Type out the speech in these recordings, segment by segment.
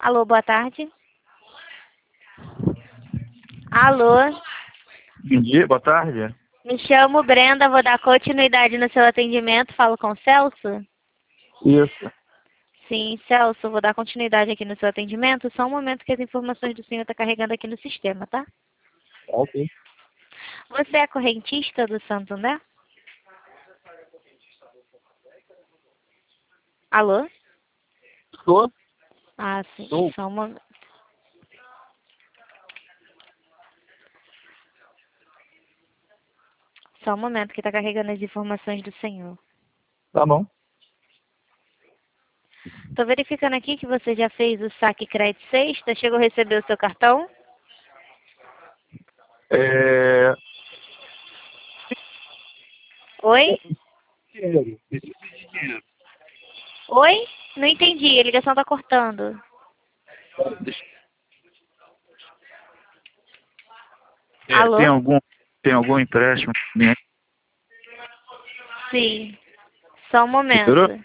Alô, boa tarde. Alô, Bom dia, boa tarde. me chamo Brenda, vou dar continuidade no seu atendimento. Falo com o Celso? Isso. Sim, Celso, vou dar continuidade aqui no seu atendimento. Só um momento que as informações do senhor estão carregando aqui no sistema, tá? Ok. Você é correntista do Santo André? Alô? Estou? Ah, sim. Estou. Só um momento. Só um momento que está carregando as informações do senhor. Tá bom. Estou verificando aqui que você já fez o saque crédito sexta. Chegou a receber o seu cartão? É... Oi? Dinheiro. Preciso de dinheiro. Oi? Não entendi. A ligação está cortando. Deixa- Alô? tem algum empréstimo? Sim. Só um Esperou? momento.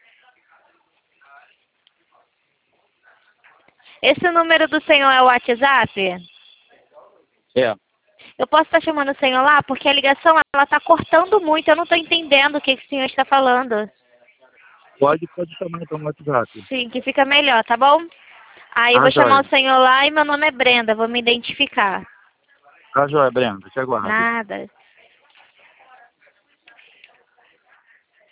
Esse número do senhor é o WhatsApp? É. Eu posso estar chamando o senhor lá? Porque a ligação ela está cortando muito. Eu não estou entendendo o que o senhor está falando. Pode chamar então no WhatsApp. Sim, que fica melhor, tá bom? Aí eu vou chamar Joia. o senhor lá e meu nome é Brenda. Vou me identificar. Joia, Brenda. Te aguardo. Nada.